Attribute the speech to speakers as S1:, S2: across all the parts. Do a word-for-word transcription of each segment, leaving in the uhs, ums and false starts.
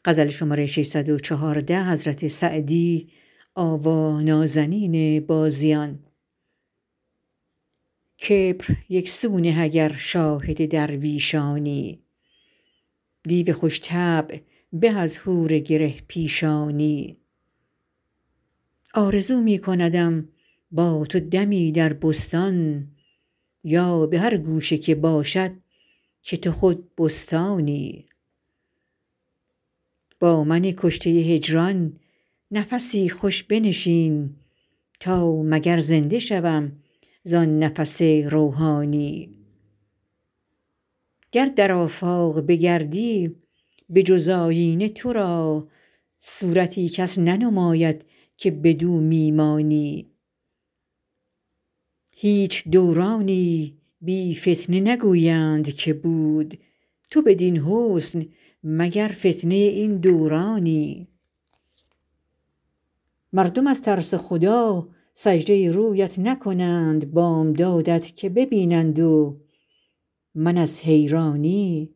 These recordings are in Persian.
S1: کبر یک سو نه اگر شاهد درویشانی دیو خوش طبع به از حور گره پیشانی آرزو می کندم با تو دمی در بستان یا به هر گوشه که باشد که تو خود بستانی با من کشته هجران نفسی خوش بنشین تا مگر زنده شوم زان نفس روحانی گر در آفاق بگردی به جز آیینه تو را صورتی کس ننماید که بدو می مانی هیچ دورانی بی فتنه نگویند که بود تو بدین حسن مگر فتنه این دورانی مردم از ترس خدا سجده رویت نکنند بامدادت که ببینند و من از حیرانی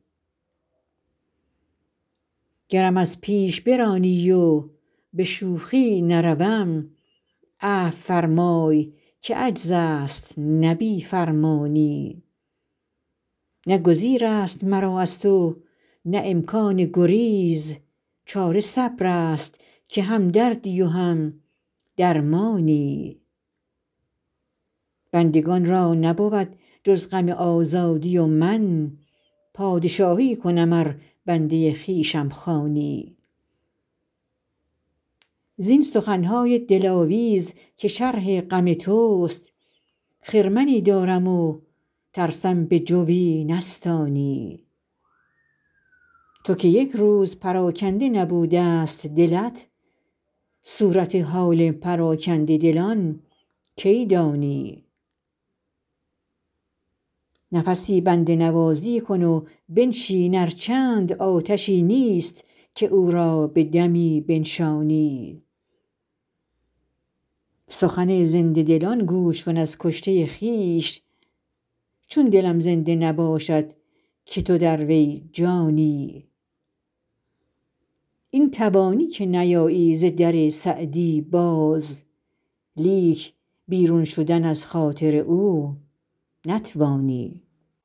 S1: گرم از پیش برانی و به شوخی نروم عفو فرمای که عجزست نه بی فرمانی نه گزیرست مرا از تو نه امکان گریز چاره صبرست که هم دردی و هم درمانی بندگان را نبود جز غم آزادی و من پادشاهی کنم ار بنده خویشم خوانی زین سخن های دلاویز که شرح غم توست خرمنی دارم و ترسم به جوی نستانی تو که یک روز پراکنده نبودست دلت صورت حال پراکنده دلان کی دانی نفسی بنده نوازی کن و بنشین ار چند آتشی نیست که او را به دمی بنشانی سخن زنده دلان گوش کن از کشته خویش چون دلم زنده نباشد که تو در وی جانی این توانی که نیایی ز در سعدی باز لیک بیرون شدن از خاطر او نتوانی